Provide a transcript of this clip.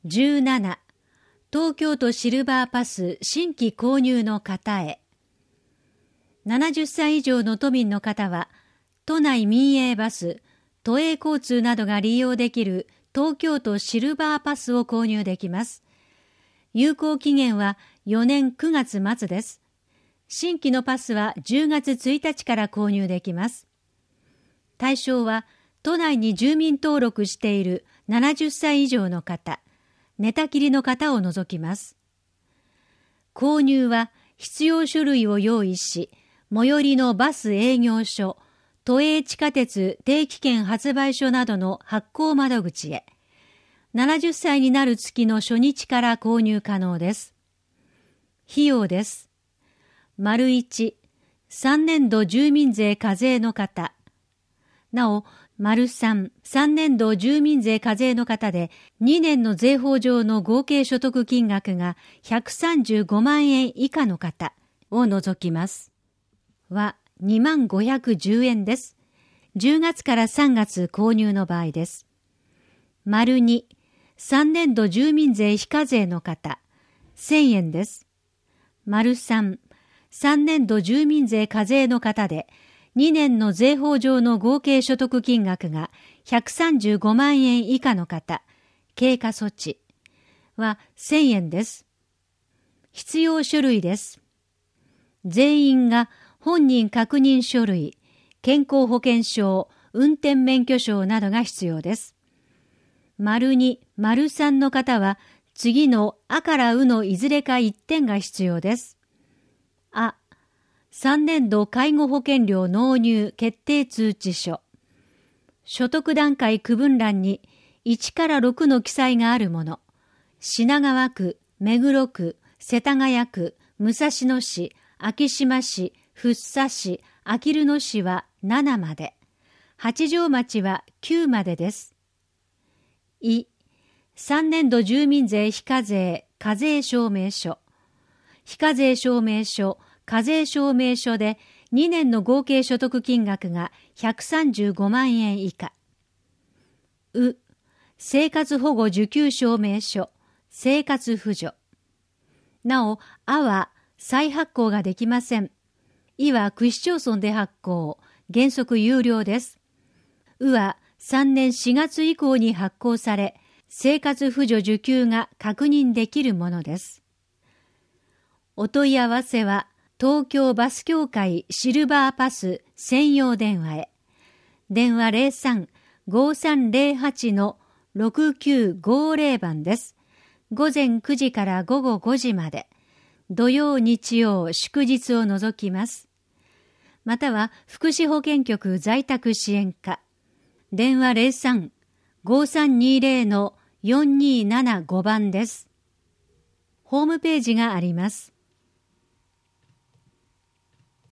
17、東京都シルバーパス新規購入の方へ。70歳以上の都民の方は、都内民営バス、都営交通などが利用できる東京都シルバーパスを購入できます。有効期限は4年9月末です。新規のパスは10月1日から購入できます。対象は、都内に住民登録している70歳以上の方、寝たきりの方を除きます。購入は必要書類を用意し、最寄りのバス営業所、都営地下鉄定期券発売所などの発行窓口へ、70歳になる月の初日から購入可能です。費用です。丸1、3年度住民税課税の方。なお、丸3、3年度住民税課税の方で2年の税法上の合計所得金額が135万円以下の方を除きます。は2510円です。10月から3月購入の場合です。丸2、3年度住民税非課税の方、1000円です。丸3、3年度住民税課税の方で2年の税法上の合計所得金額が135万円以下の方、経過措置は1000円です。必要書類です。全員が本人確認書類、健康保険証、運転免許証などが必要です。丸2、丸3の方は次のあからうのいずれか1点が必要です。あ、3年度介護保険料納入決定通知書。所得段階区分欄に1から6の記載があるもの。品川区、目黒区、世田谷区、武蔵野市、昭島市、福生市、あきる野市は7まで。八丈町は9までです。3年度住民税非課税課税証明書。非課税証明書、課税証明書で2年の合計所得金額が135万円以下。生活保護受給証明書、生活扶助。なお、は再発行ができません。は区市町村で発行、原則有料です。は3年4月以降に発行され、生活扶助受給が確認できるものです。お問い合わせは、東京バス協会シルバーパス専用電話へ。電話03-5308-6950番です。午前9時から午後5時まで。土曜日曜祝日を除きます。または福祉保健局在宅支援課。電話03-5320-4275番です。ホームページがあります。